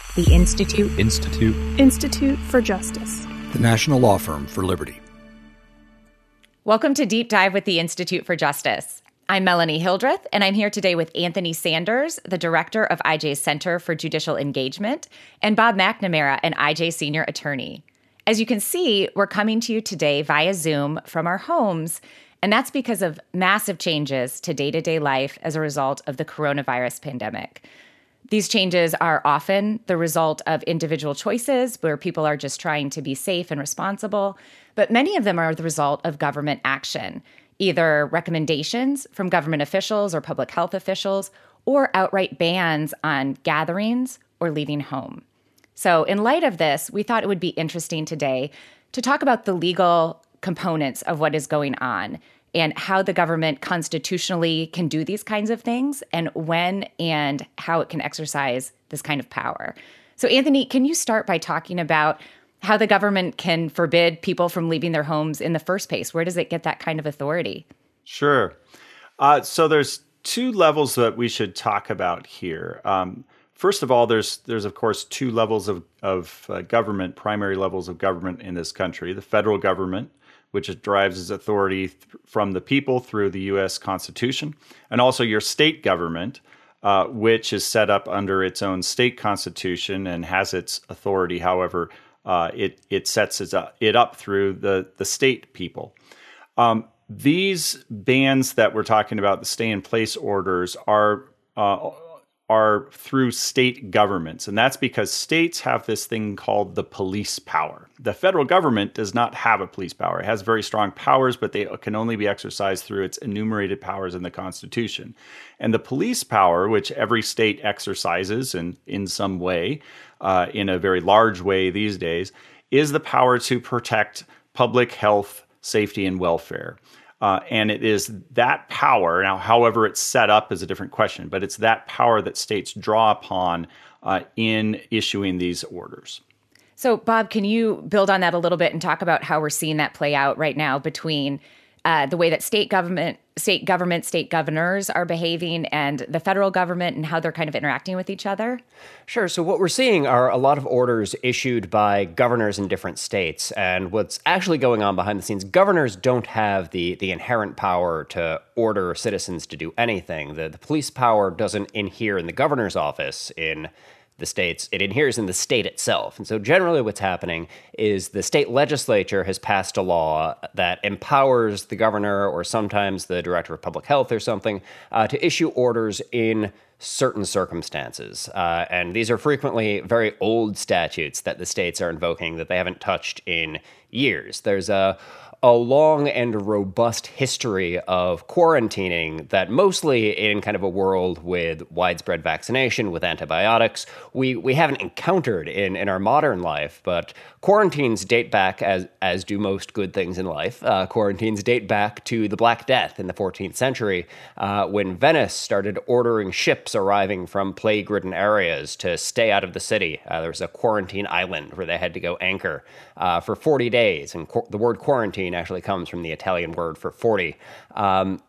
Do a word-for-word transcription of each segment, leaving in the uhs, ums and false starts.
The Institute. Institute. Institute for Justice. The National Law Firm for Liberty. Welcome to Deep Dive with the Institute for Justice. I'm Melanie Hildreth, and I'm here today with Anthony Sanders, the director of I J's Center for Judicial Engagement, and Bob McNamara, an I J senior attorney. As you can see, we're coming to you today via Zoom from our homes, and that's because of massive changes to day-to-day life as a result of the coronavirus pandemic. These changes are often the result of individual choices where people are just trying to be safe and responsible, but many of them are the result of government action, either recommendations from government officials or public health officials, or outright bans on gatherings or leaving home. So in light of this, we thought it would be interesting today to talk about the legal components of what is going on and how the government constitutionally can do these kinds of things and when and how it can exercise this kind of power. So, Anthony, can you start by talking about how the government can forbid people from leaving their homes in the first place? Where does it get that kind of authority? Sure. Uh, so there's two levels that we should talk about here. Um, first of all, there's, there's of course, two levels of, of uh, government, primary levels of government in this country. The federal government, which derives its authority th- from the people through the U S Constitution, and also your state government, uh, which is set up under its own state constitution and has its authority. However, uh, it it sets it up, it up through the, the state people. Um, these bans that we're talking about, the stay-in-place orders, are uh, are through state governments. And that's because states have this thing called the police power. The federal government does not have a police power. It has very strong powers, but they can only be exercised through its enumerated powers in the Constitution. And the police power, which every state exercises in, in some way, uh, in a very large way these days, is the power to protect public health, safety, and welfare. Uh, and it is that power, now, however it's set up is a different question, but it's that power that states draw upon uh, in issuing these orders. So, Bob, can you build on that a little bit and talk about how we're seeing that play out right now between uh, the way that state government, state government, state governors are behaving and the federal government and how they're kind of interacting with each other? Sure. So what we're seeing are a lot of orders issued by governors in different states. And what's actually going on behind the scenes, governors don't have the, the inherent power to order citizens to do anything. The, the police power doesn't inhere in the governor's office in the states, it adheres in the state itself. And so generally what's happening is the state legislature has passed a law that empowers the governor or sometimes the director of public health or something uh, to issue orders in certain circumstances. Uh, and these are frequently very old statutes that the states are invoking that they haven't touched in years. There's a a long and robust history of quarantining that mostly in kind of a world with widespread vaccination, with antibiotics, we, we haven't encountered in, in our modern life. But quarantines date back, as as do most good things in life, uh, quarantines date back to the Black Death in the fourteenth century, uh, when Venice started ordering ships arriving from plague-ridden areas to stay out of the city. Uh, there was a quarantine island where they had to go anchor uh, for forty days. And qu- the word quarantine actually comes from the Italian word for forty. Um,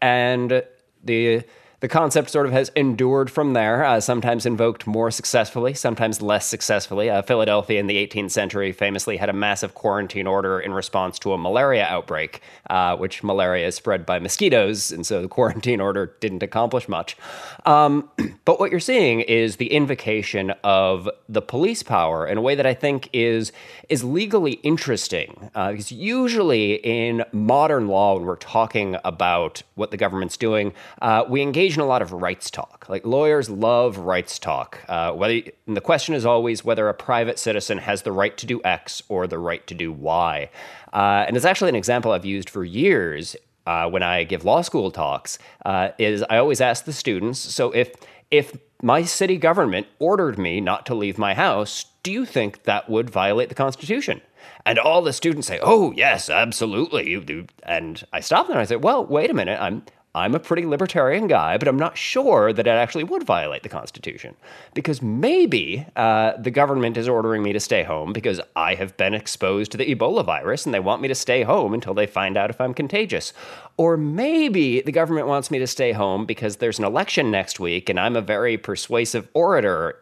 and the the concept sort of has endured from there, uh, sometimes invoked more successfully, sometimes less successfully. Uh, Philadelphia in the eighteenth century famously had a massive quarantine order in response to a malaria outbreak, uh, which malaria is spread by mosquitoes, and so the quarantine order didn't accomplish much. Um, but what you're seeing is the invocation of the police power in a way that I think is, is legally interesting, uh, because usually in modern law, when we're talking about what the government's doing, uh, we engage in a lot of rights talk. Like lawyers love rights talk. Uh, whether and the question is always whether a private citizen has the right to do X or the right to do Y. Uh, and it's actually an example I've used for years uh, when I give law school talks. Uh, is I always ask the students, so if if my city government ordered me not to leave my house, do you think that would violate the Constitution? And all the students say, oh, yes, absolutely. You do. And I stop them and I say, well, wait a minute. I'm I'm a pretty libertarian guy, but I'm not sure that it actually would violate the Constitution. Because maybe uh, the government is ordering me to stay home because I have been exposed to the Ebola virus and they want me to stay home until they find out if I'm contagious. Or maybe the government wants me to stay home because there's an election next week and I'm a very persuasive orator in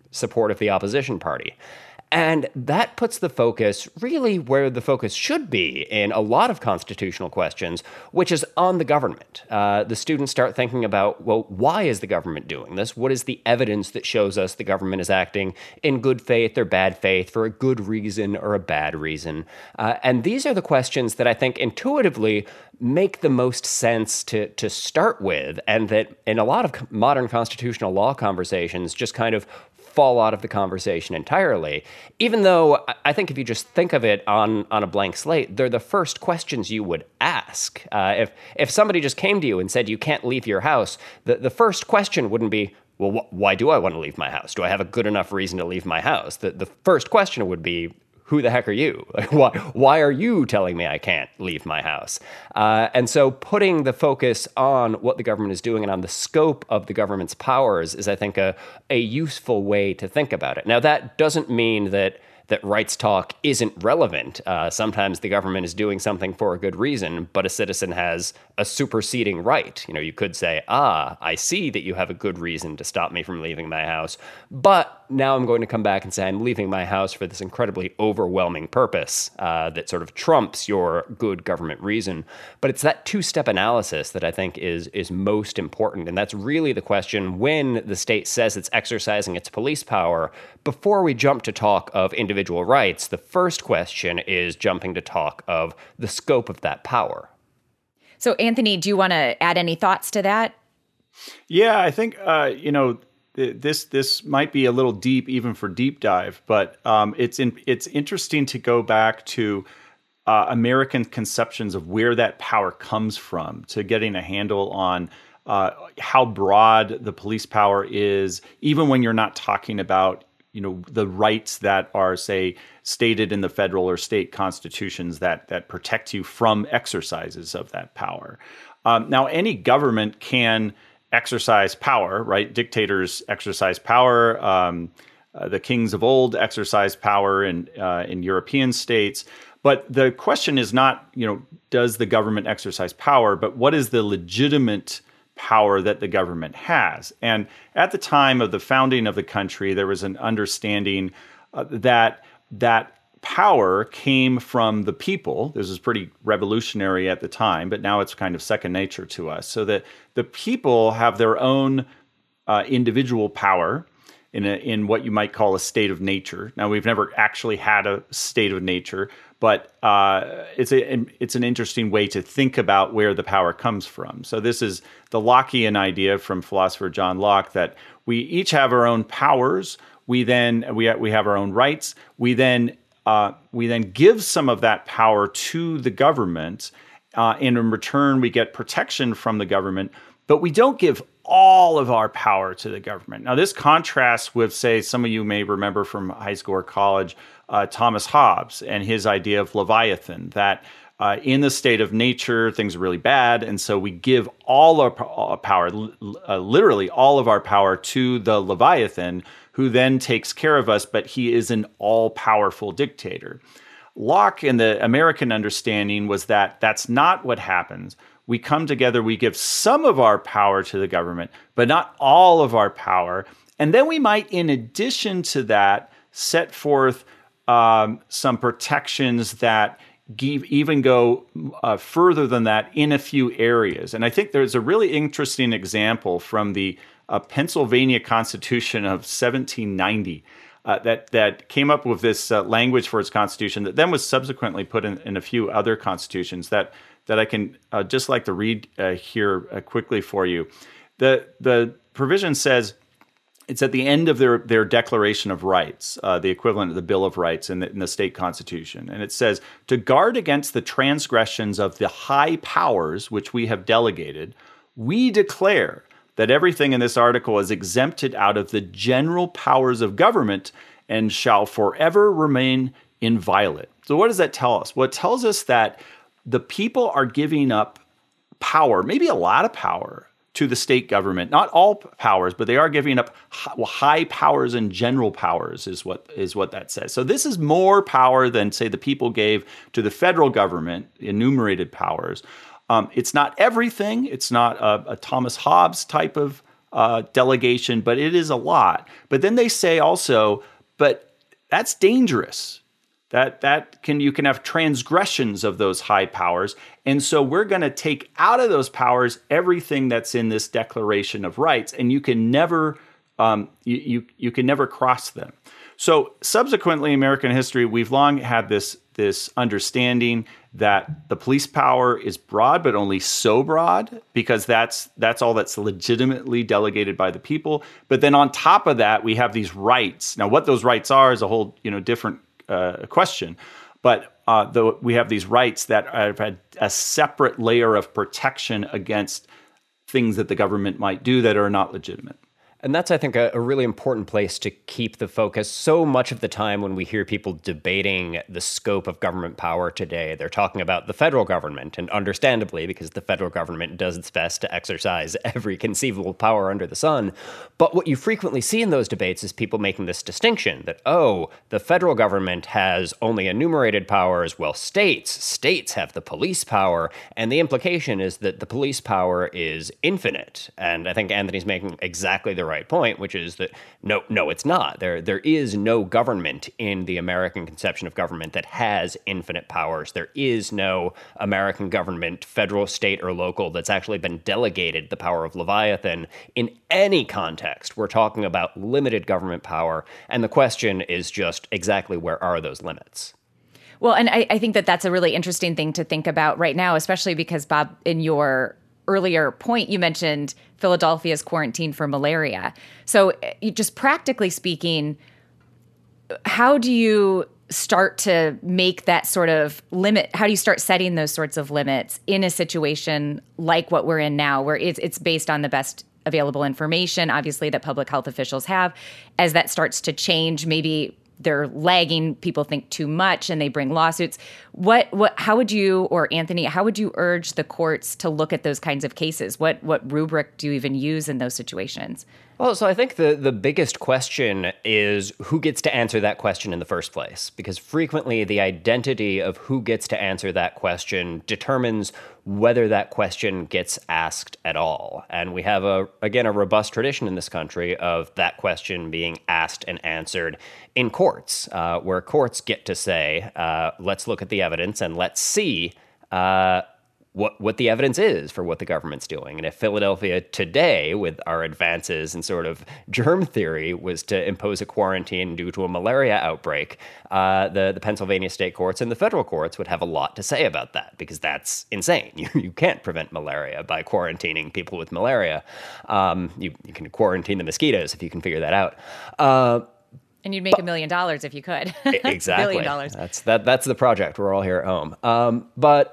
support of the opposition party. And that puts the focus really where the focus should be in a lot of constitutional questions, which is on the government. Uh, the students start thinking about, well, why is the government doing this? What is the evidence that shows us the government is acting in good faith or bad faith, for a good reason or a bad reason? Uh, and these are the questions that I think intuitively make the most sense to to start with, and that in a lot of modern constitutional law conversations just kind of fall out of the conversation entirely, even though I think if you just think of it on, on a blank slate, they're the first questions you would ask. Uh, if if somebody just came to you and said you can't leave your house, the, the first question wouldn't be, well, wh- why do I want to leave my house? Do I have a good enough reason to leave my house? The, the first question would be, who the heck are you? Like, why, why are you telling me I can't leave my house? Uh, and so putting the focus on what the government is doing and on the scope of the government's powers is, I think, a, a useful way to think about it. Now, that doesn't mean that that rights talk isn't relevant. Uh, sometimes the government is doing something for a good reason, but a citizen has a superseding right. You know, you could say, ah, I see that you have a good reason to stop me from leaving my house, but now I'm going to come back and say I'm leaving my house for this incredibly overwhelming purpose uh, that sort of trumps your good government reason. But it's that two-step analysis that I think is is most important, and that's really the question when the state says it's exercising its police power. Before we jump to talk of individual rights, the first question is jumping to talk of the scope of that power. So, Anthony, do you want to add any thoughts to that? Yeah, I think, uh, you know, th- this this might be a little deep even for deep dive, but um, it's in, it's interesting to go back to uh, American conceptions of where that power comes from, to getting a handle on uh, how broad the police power is, even when you're not talking about, you know, the rights that are, say, stated in the federal or state constitutions that that protect you from exercises of that power. Um, now, any government can exercise power, right? Dictators exercise power. Um, uh, the kings of old exercise power in uh, in European states. But the question is not, you know, does the government exercise power, but what is the legitimate power that the government has? And at the time of the founding of the country, there was an understanding uh, that that power came from the people. This was pretty revolutionary at the time, but now it's kind of second nature to us. So that the people have their own uh, individual power in a, in what you might call a state of nature. Now, we've never actually had a state of nature, but uh, it's a it's an interesting way to think about where the power comes from. So this is the Lockean idea from philosopher John Locke, that we each have our own powers. We then we we have our own rights. We then uh, we then give some of that power to the government, uh, and in return we get protection from the government. But we don't give all of our power to the government. Now, this contrasts with, say, some of you may remember from high school or college, uh, Thomas Hobbes and his idea of Leviathan, that uh, in the state of nature, things are really bad, and so we give all our, our power, uh, literally all of our power, to the Leviathan, who then takes care of us, but he is an all-powerful dictator. Locke, in the American understanding, was that that's not what happens. We come together, we give some of our power to the government, but not all of our power. And then we might, in addition to that, set forth um, some protections that give, even go uh, further than that in a few areas. And I think there's a really interesting example from the uh, Pennsylvania Constitution of seventeen ninety uh, that, that came up with this uh, language for its constitution that then was subsequently put in, in a few other constitutions that that I can uh, just like to read uh, here uh, quickly for you. The the provision says, it's at the end of their, their Declaration of Rights, uh, the equivalent of the Bill of Rights in the, in the state constitution. And it says, to guard against the transgressions of the high powers which we have delegated, we declare that everything in this article is exempted out of the general powers of government and shall forever remain inviolate. So what does that tell us? Well, it tells us that the people are giving up power, maybe a lot of power, to the state government. Not all powers, but they are giving up high, well, high powers and general powers is what is what that says. So this is more power than, say, the people gave to the federal government, enumerated powers. Um, it's not everything. It's not a, a Thomas Hobbes type of uh, delegation, but it is a lot. But then they say also, but that's dangerous. That that can you can have transgressions of those high powers. And so we're going to take out of those powers everything that's in this Declaration of Rights, and you can never um, you, you you can never cross them. So subsequently, in American history, we've long had this this understanding that the police power is broad, but only so broad because that's that's all that's legitimately delegated by the people. But then on top of that, we have these rights. Now, what those rights are is a whole you know different uh, question. But uh, though we have these rights that have had a separate layer of protection against things that the government might do that are not legitimate. And that's, I think, a, a really important place to keep the focus. So much of the time when we hear people debating the scope of government power today, they're talking about the federal government, and understandably, because the federal government does its best to exercise every conceivable power under the sun. But what you frequently see in those debates is people making this distinction that, oh, the federal government has only enumerated powers, well, states, states have the police power. And the implication is that the police power is infinite. And I think Anthony's making exactly the right point, which is that no, no, it's not. There, there is no government in the American conception of government that has infinite powers. There is no American government, federal, state, or local, that's actually been delegated the power of Leviathan in any context. We're talking about limited government power, and the question is just exactly where are those limits? Well, and I, I think that that's a really interesting thing to think about right now, especially because, Bob, in your earlier point, you mentioned Philadelphia's quarantine for malaria. So just practically speaking, how do you start to make that sort of limit? How do you start setting those sorts of limits in a situation like what we're in now, where it's, it's based on the best available information, obviously, that public health officials have? As that starts to change, maybe they're lagging, people think too much, and they bring lawsuits. What, what, how would you, or Anthony, how would you urge the courts to look at those kinds of cases? What, what rubric do you even use in those situations? Well, so I think the, the biggest question is who gets to answer that question in the first place? Because frequently the identity of who gets to answer that question determines whether that question gets asked at all. And we have, a again, a robust tradition in this country of that question being asked and answered in courts, uh, where courts get to say, uh, let's look at the evidence and let's see uh, what what the evidence is for what the government's doing. And if Philadelphia today, with our advances in sort of germ theory, was to impose a quarantine due to a malaria outbreak, uh, the, the Pennsylvania state courts and the federal courts would have a lot to say about that, because that's insane. You, you can't prevent malaria by quarantining people with malaria. Um, you, you can quarantine the mosquitoes if you can figure that out. Uh, And you'd make a million dollars if you could. Exactly. Billion dollars. That's, that, that's the project. We're all here at home. Um, but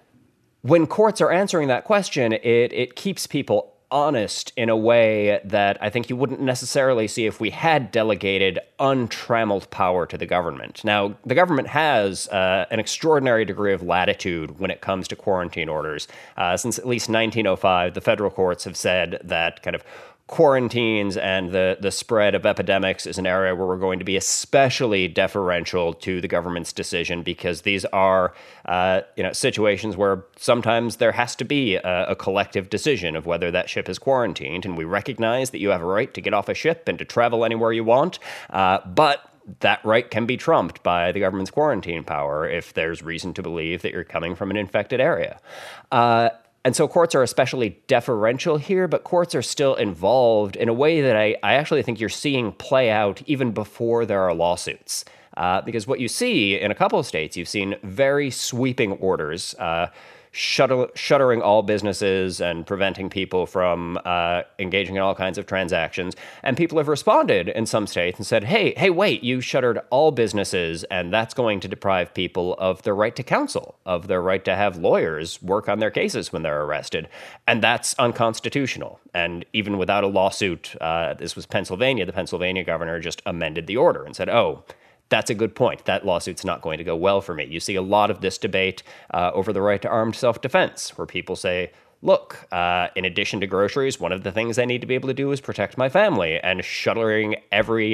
when courts are answering that question, it it keeps people honest in a way that I think you wouldn't necessarily see if we had delegated untrammeled power to the government. Now, the government has uh, an extraordinary degree of latitude when it comes to quarantine orders. Uh, since at least nineteen oh five, the federal courts have said that kind of quarantines and the, the spread of epidemics is an area where we're going to be especially deferential to the government's decision, because these are uh, you know situations where sometimes there has to be a, a collective decision of whether that ship is quarantined. And we recognize that you have a right to get off a ship and to travel anywhere you want, uh, but that right can be trumped by the government's quarantine power if there's reason to believe that you're coming from an infected area. Uh, And so courts are especially deferential here, but courts are still involved in a way that I, I actually think you're seeing play out even before there are lawsuits. Uh, because what you see in a couple of states, you've seen very sweeping orders, uh, shutter, shuttering all businesses and preventing people from uh, engaging in all kinds of transactions. And people have responded in some states and said, hey, hey, wait, you shuttered all businesses, and that's going to deprive people of their right to counsel, of their right to have lawyers work on their cases when they're arrested. And that's unconstitutional. And even without a lawsuit, uh, this was Pennsylvania, the Pennsylvania governor just amended the order and said, oh, that's a good point. That lawsuit's not going to go well for me. You see a lot of this debate uh, over the right to armed self-defense, where people say, look, uh, in addition to groceries, one of the things I need to be able to do is protect my family, and shuttering every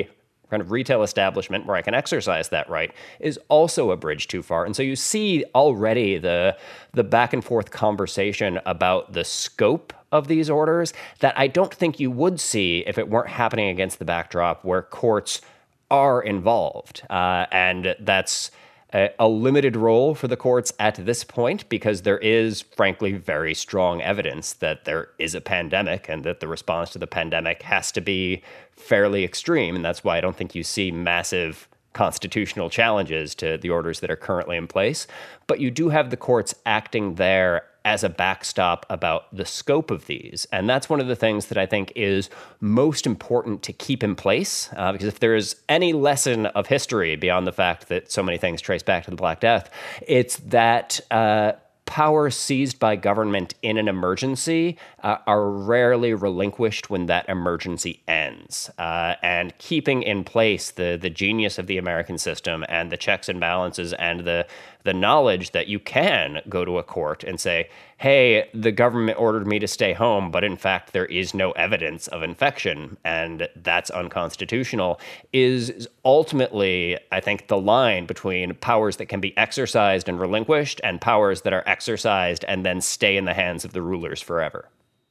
kind of retail establishment where I can exercise that right is also a bridge too far. And so you see already the the back and forth conversation about the scope of these orders that I don't think you would see if it weren't happening against the backdrop where courts are involved. Uh, and that's a, a limited role for the courts at this point because there is, frankly, very strong evidence that there is a pandemic and that the response to the pandemic has to be fairly extreme. And that's why I don't think you see massive constitutional challenges to the orders that are currently in place. But you do have the courts acting there as a backstop about the scope of these. And that's one of the things that I think is most important to keep in place, uh, because if there is any lesson of history beyond the fact that so many things trace back to the Black Death, it's that uh, power seized by government in an emergency uh, are rarely relinquished when that emergency ends. Uh, and keeping in place the the genius of the American system and the checks and balances and the the knowledge that you can go to a court and say, hey, the government ordered me to stay home, but in fact there is no evidence of infection, and that's unconstitutional, is ultimately, I think, the line between powers that can be exercised and relinquished and powers that are exercised and then stay in the hands of the rulers forever.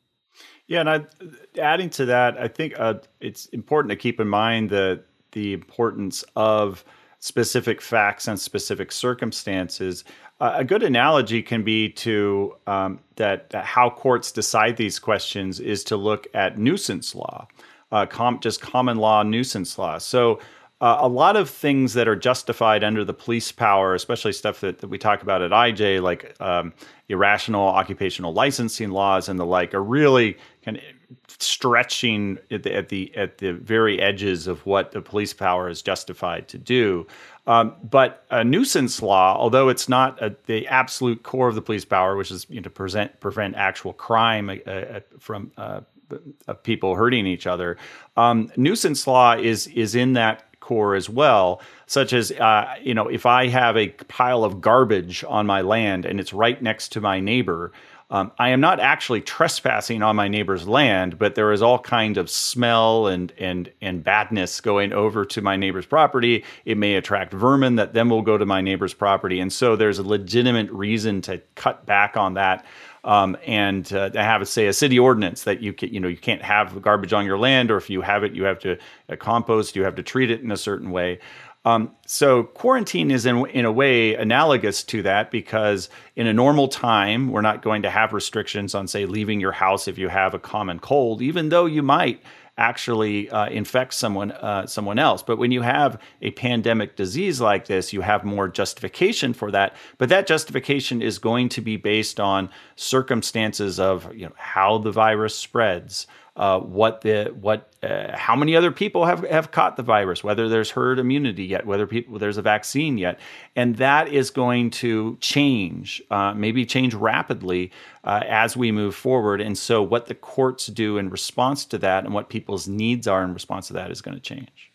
Yeah, and I, adding to that, I think uh, it's important to keep in mind the the importance of specific facts and specific circumstances. Uh, a good analogy can be to um, that, that how courts decide these questions is to look at nuisance law, uh, com- just common law nuisance law. So uh, a lot of things that are justified under the police power, especially stuff that, that we talk about at I J, like um, irrational occupational licensing laws and the like, are really kind of stretching at the, at the at the very edges of what the police power is justified to do. Um, but a nuisance law, although it's not a, the absolute core of the police power, which is, you know, to present, prevent actual crime uh, from uh, of people hurting each other, um, nuisance law is is in that core as well, such as, uh, you know, if I have a pile of garbage on my land and it's right next to my neighbor, Um, I am not actually trespassing on my neighbor's land, but there is all kind of smell and and and badness going over to my neighbor's property. It may attract vermin that then will go to my neighbor's property, and so there's a legitimate reason to cut back on that. Um, and uh, to have, say, a city ordinance that you can, you know, you can't have garbage on your land, or if you have it, you have to uh, compost, you have to treat it in a certain way. Um, so quarantine is in, in a way analogous to that, because in a normal time, we're not going to have restrictions on, say, leaving your house if you have a common cold, even though you might actually uh, infect someone uh, someone else. But when you have a pandemic disease like this, you have more justification for that. But that justification is going to be based on circumstances of, you know, how the virus spreads, uh, what the what uh, how many other people have, have caught the virus, whether there's herd immunity yet, whether people there's a vaccine yet, and that is going to change, uh, maybe change rapidly uh, as we move forward. And so, what the courts do in response to that, and what people's needs are in response to that, is going to change.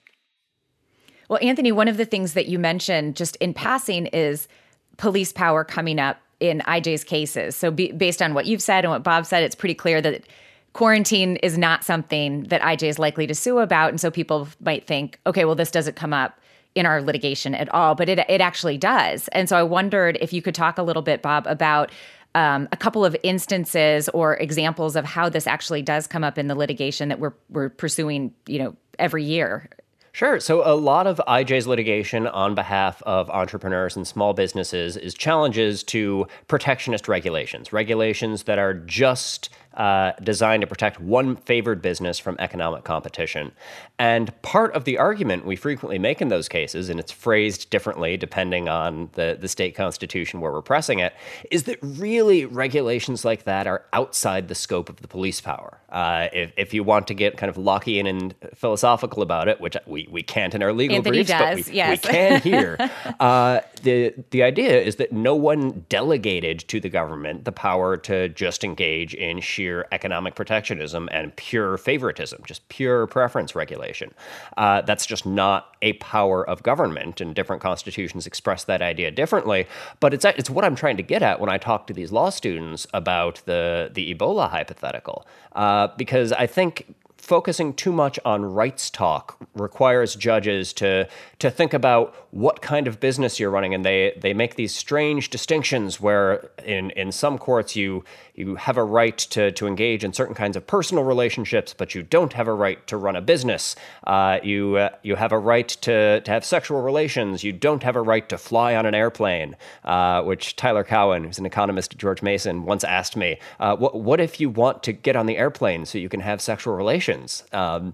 Well, Anthony, one of the things that you mentioned just in passing is police power coming up in I J's cases. So, be, based on what you've said and what Bob said, it's pretty clear that quarantine is not something that I J is likely to sue about. And so people might think, okay, well, this doesn't come up in our litigation at all, but it it actually does. And so I wondered if you could talk a little bit, Bob, about um, a couple of instances or examples of how this actually does come up in the litigation that we're we're pursuing, you know, every year. Sure. So a lot of I J's litigation on behalf of entrepreneurs and small businesses is challenges to protectionist regulations, regulations that are just uh, designed to protect one favored business from economic competition. And part of the argument we frequently make in those cases, and it's phrased differently depending on the, the state constitution where we're pressing it, is that really regulations like that are outside the scope of the police power. Uh, if, if you want to get kind of Lockean and philosophical about it, which we, we can't in our legal Anthony briefs, does, but we, yes. we can here. uh, the, the idea is that no one delegated to the government the power to just engage in sheer economic protectionism and pure favoritism, just pure preference regulation. Uh, that's just not a power of government, and different constitutions express that idea differently. But it's it's what I'm trying to get at when I talk to these law students about the, the Ebola hypothetical, uh, because I think focusing too much on rights talk requires judges to to think about what kind of business you're running, and they they make these strange distinctions where in in some courts you you have a right to to engage in certain kinds of personal relationships, but you don't have a right to run a business. Uh, you uh, you have a right to to have sexual relations. You don't have a right to fly on an airplane. Uh, which Tyler Cowen, who's an economist at George Mason, once asked me, uh, "What what if you want to get on the airplane so you can have sexual relations?" Um,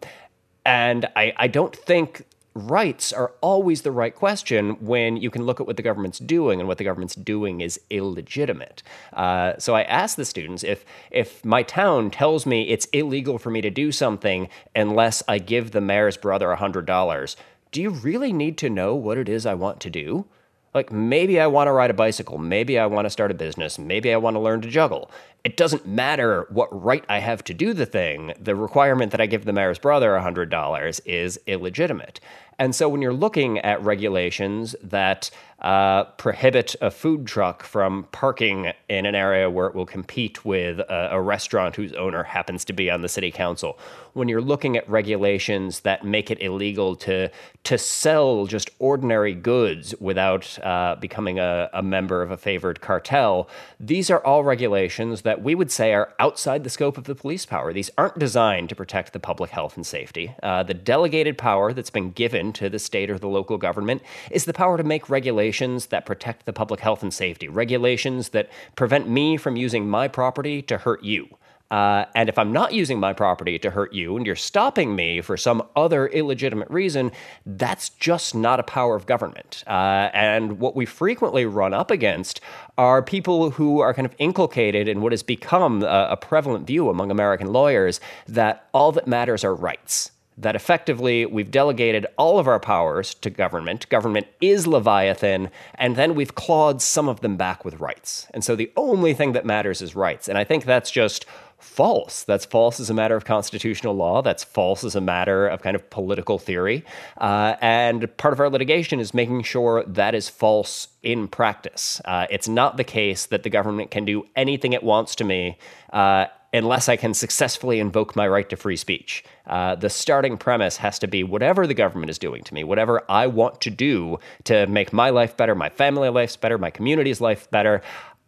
and I, I don't think rights are always the right question when you can look at what the government's doing, and what the government's doing is illegitimate. Uh, so I asked the students, if if my town tells me it's illegal for me to do something unless I give the mayor's brother one hundred dollars, do you really need to know what it is I want to do? Like, maybe I want to ride a bicycle. Maybe I want to start a business. Maybe I want to learn to juggle. It doesn't matter what right I have to do the thing. The requirement that I give the mayor's brother one hundred dollars is illegitimate. And so when you're looking at regulations that uh, prohibit a food truck from parking in an area where it will compete with a, a restaurant whose owner happens to be on the city council, when you're looking at regulations that make it illegal to to sell just ordinary goods without uh, becoming a, a member of a favored cartel, these are all regulations that we would say are outside the scope of the police power. These aren't designed to protect the public health and safety. Uh, the delegated power that's been given to the state or the local government is the power to make regulations that protect the public health and safety, regulations that prevent me from using my property to hurt you. Uh, and if I'm not using my property to hurt you and you're stopping me for some other illegitimate reason, that's just not a power of government. Uh, and what we frequently run up against are people who are kind of inculcated in what has become a, a prevalent view among American lawyers, that all that matters are rights. That effectively we've delegated all of our powers to government. Government is Leviathan, and then we've clawed some of them back with rights. And so the only thing that matters is rights. And I think that's just false. That's false as a matter of constitutional law. That's false as a matter of kind of political theory. Uh, and part of our litigation is making sure that is false in practice. Uh, it's not the case that the government can do anything it wants to me uh, unless I can successfully invoke my right to free speech. Uh, the starting premise has to be whatever the government is doing to me, whatever I want to do to make my life better, my family life's better, my community's life better,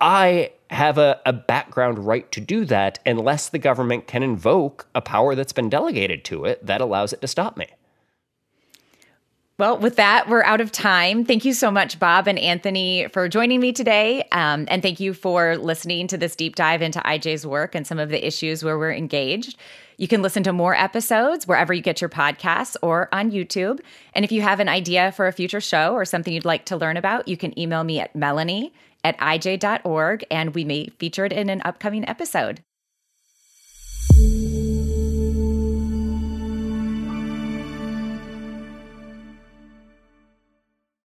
I have a, a background right to do that unless the government can invoke a power that's been delegated to it that allows it to stop me. Well, with that, we're out of time. Thank you so much, Bob and Anthony, for joining me today. Um, and thank you for listening to this deep dive into I J's work and some of the issues where we're engaged. You can listen to more episodes wherever you get your podcasts or on YouTube. And if you have an idea for a future show or something you'd like to learn about, you can email me at melanie at i j dot org, and we may feature it in an upcoming episode.